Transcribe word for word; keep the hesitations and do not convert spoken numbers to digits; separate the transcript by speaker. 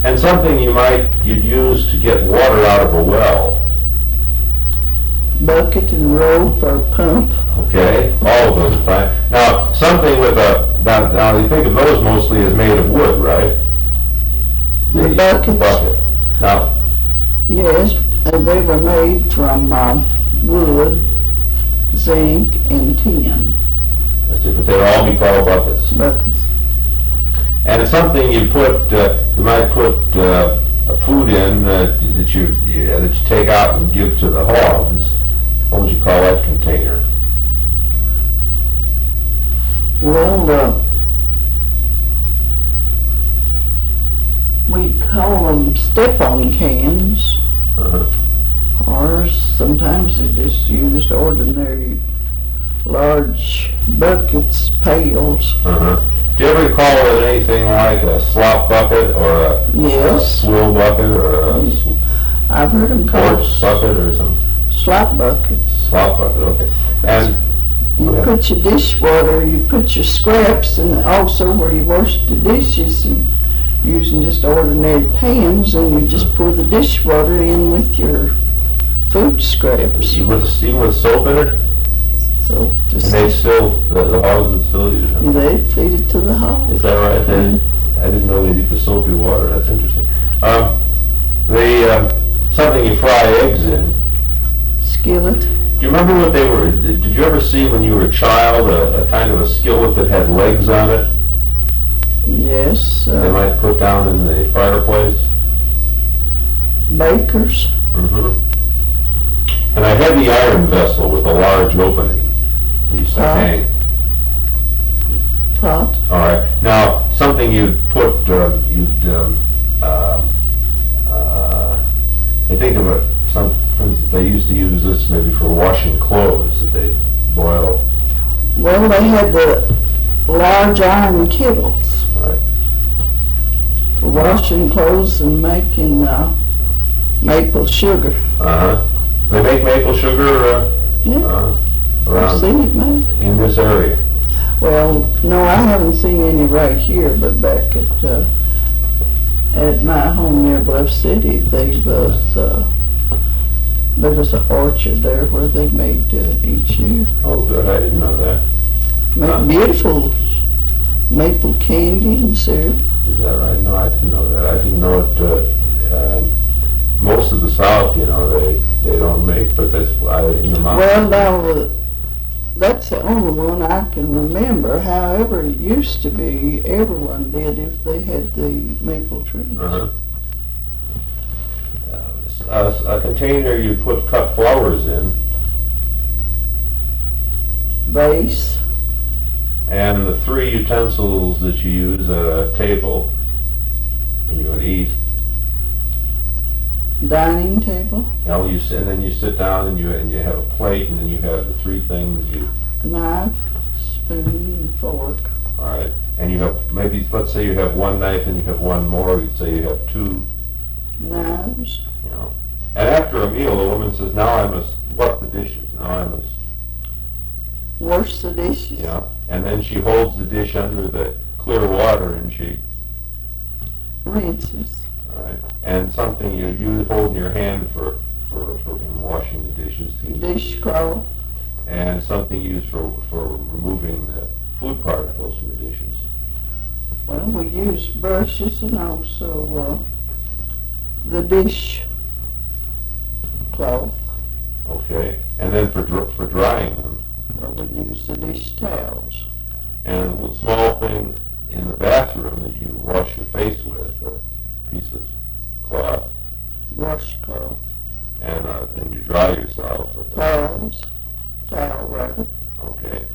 Speaker 1: And something you might, you'd use to get water out of a well.
Speaker 2: Bucket and rope or pump.
Speaker 1: Okay, all of those are fine. Now, something with a, now, now you think of those mostly as made of wood, right?
Speaker 2: The buckets?
Speaker 1: Bucket. Now,
Speaker 2: Yes, and they were made from uh, wood, zinc, and tin
Speaker 1: that's it, but they'd all be called buckets.
Speaker 2: buckets.
Speaker 1: And it's something you put, uh, you might put uh, a food in uh, that you, yeah, that you take out and give to the hogs. What would you call that container?
Speaker 2: Well, uh, we call them step-on cans,
Speaker 1: Uh-huh.
Speaker 2: or sometimes they just used ordinary large buckets, pails.
Speaker 1: Uh-huh. Do you ever call it anything like a slop bucket or a, a
Speaker 2: Yes,
Speaker 1: swill bucket or a sw-
Speaker 2: I've heard them called
Speaker 1: porch bucket or something?
Speaker 2: slop buckets.
Speaker 1: Slop bucket, okay. And
Speaker 2: You
Speaker 1: Yeah.
Speaker 2: put your dishwater, you put your scraps, and also where you wash the dishes, and using just ordinary pans, and you just pour the dishwater in with your food scraps.
Speaker 1: even with, even with soap in it,
Speaker 2: So
Speaker 1: and
Speaker 2: just,
Speaker 1: they still, the, the hogs would still use it.
Speaker 2: they feed it to the hogs.
Speaker 1: Is that right? They, I didn't know they'd eat the soapy water. That's interesting. Um, the uh, something you fry eggs in.
Speaker 2: Skillet.
Speaker 1: Do you remember what they were? Did you ever see when you were a child a, a kind of a skillet that had legs on it?
Speaker 2: Yes,
Speaker 1: They
Speaker 2: uh,
Speaker 1: might put down in the fireplace.
Speaker 2: bakers,
Speaker 1: Mm-hmm. And a heavy iron vessel with a large opening. You used to
Speaker 2: Uh.
Speaker 1: hang.
Speaker 2: pot.
Speaker 1: All right. Now, something you'd put, uh, you'd, um, uh, uh, I think of it, some, for instance, they used to use this maybe for washing clothes, that they boil.
Speaker 2: Well, they had the large iron kettles
Speaker 1: Right.
Speaker 2: for washing clothes and making uh, maple sugar.
Speaker 1: Uh-huh. They make maple sugar, uh,
Speaker 2: Yeah,
Speaker 1: uh,
Speaker 2: I've
Speaker 1: around
Speaker 2: seen it made.
Speaker 1: in this area.
Speaker 2: Well, no, I haven't seen any right here, but back at, uh, at my home near Bluff City, they was, uh, there was a orchard there where they made, uh, each year.
Speaker 1: Oh, good. I didn't know that. Huh.
Speaker 2: Made beautiful maple candy and syrup.
Speaker 1: Is that right? No, I didn't know that. I didn't know it, uh, uh, most of the South, you know, they, they don't make, but that's, I, in the mountains.
Speaker 2: Well, now, uh, that's the only one I can remember. However, it used to be everyone did if they had the maple trees.
Speaker 1: Uh-huh. Uh, a, a container you put cut flowers in,
Speaker 2: Vase,
Speaker 1: and the three utensils that you use at a table when you would eat.
Speaker 2: dining table,
Speaker 1: You know, you sit, and then you sit down and you and you have a plate, and then you have the three things you.
Speaker 2: knife, spoon, and fork.
Speaker 1: All right, and you have maybe let's say you have one knife and you have one more. You'd say you have two.
Speaker 2: Knives,
Speaker 1: You know, and after a meal, the woman says, "Now I must what the dishes. Now I must."
Speaker 2: wash the dishes.
Speaker 1: You know, and then she holds the dish under the clear water and she.
Speaker 2: Rinses.
Speaker 1: All right, and something you you hold in your hand for for for washing the dishes.
Speaker 2: Dishcloth,
Speaker 1: And something used for, for removing the food particles from the dishes.
Speaker 2: well, we use brushes and also uh, the dish cloth.
Speaker 1: Okay, and then for dr- for drying them,
Speaker 2: Well, we use the dish towels.
Speaker 1: and a little small thing in the bathroom that you wash your face with, a piece of cloth,
Speaker 2: Washcloth,
Speaker 1: and uh, then you dry yourself with that.
Speaker 2: towels, towel rubber.
Speaker 1: Okay,